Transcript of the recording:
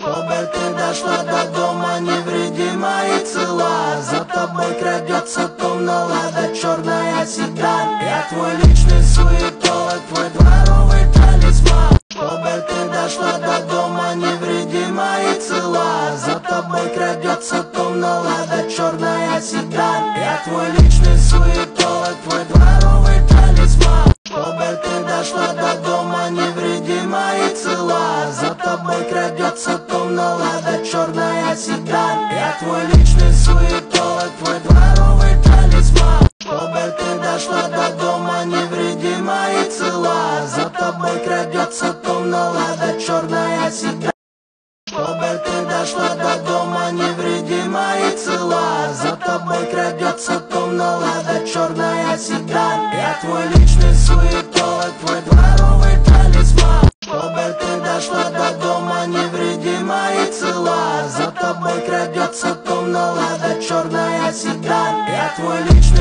чтобы ты дошла до дома невредима и цела. За тобой крадется томно лада черная седан. Я твой личный суетолог, твой дворовый талисман, чтобы ты дошла до дома невредима и цела. За тобой крадется томно лада черная седан. Я твой личный суетолог, твой дворовый талисман, чтобы ты дошла до дома невредима и цела. За тобой крадется томно лада черная седан. Я твой личный суетолог, твой дворовый талисман, чтобы ты дошла до дома невредима и цела. За тобой крадется томно лада черная седан, чтобы ты дошла до дома невредима и цела. За тобой крадется томно лада черная седан. Я твой личный суетолог, твой дворовый талисман, чтобы ты дошла до дома невредима и цела. За тобой крадется томно лада черная седан. Я твой личный